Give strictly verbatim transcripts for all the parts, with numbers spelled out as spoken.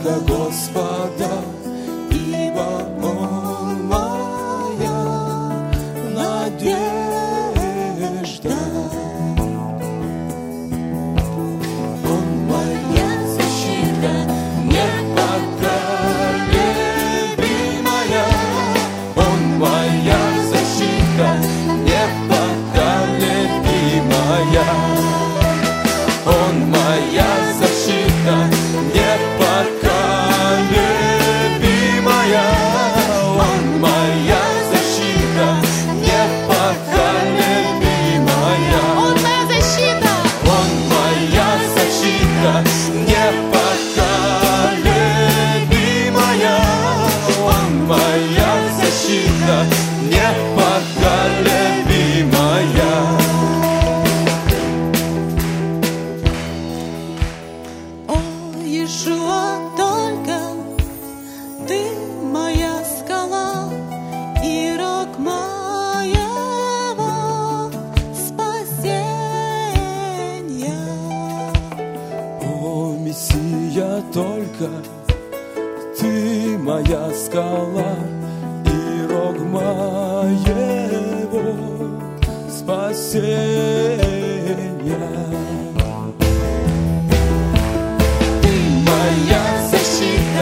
Бога Господа, ибо Он моя надежда. Он моя защита, непоколебимая. Он моя защита, непоколебимая. Он моя защита, непоколебимая. Он моя защита, непоколебимая. Он моя защита. Он моя защита, непоколебимая. Он моя защита, непоколебимая. О, Иешуа, только Ты моя скала и рог моего спасения. О, Мессия, только Ты моя скала и рог моего спасения. Ты моя защита,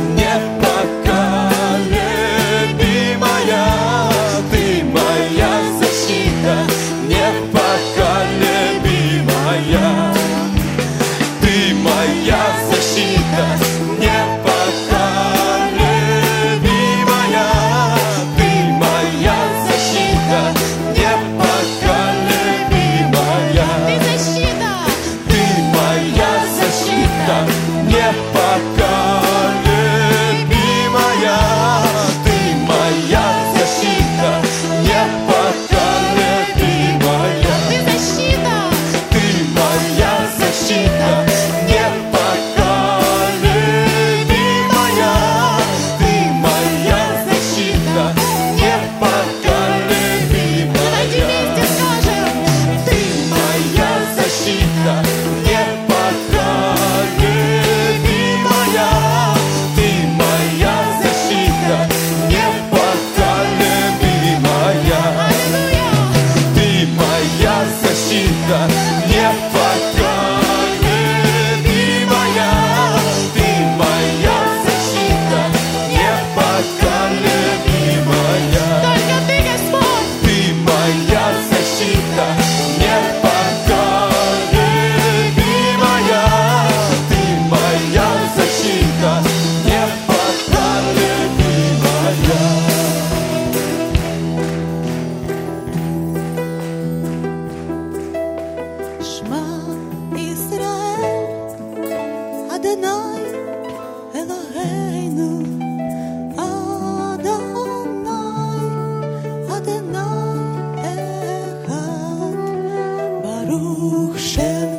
непоколебимая. Ты моя защита, непоколебимая. Ты моя защита, непоколебимая. Ты моя защита, непоколебимая. Ты защита. Ты моя защита, непоколебимая. Ты моя защита, непоколебимая. Ты защита. Ты моя защита, непоколебимая. Ты моя защита, непоколебимая. Давайте вместе скажем. Ты моя защита, непоколебимая. Ты моя защита, непоколебимая. Аллилуйя. Ты моя защита, непоколебимая. Ты моя защита, непоколебимая. Только Ты, Господь. Ты моя защита, непоколебимая. Ты моя защита, непоколебимая. Шма Исраэль, Адонай Элохейну, Адонай, Адонай Эхад, Барух Шем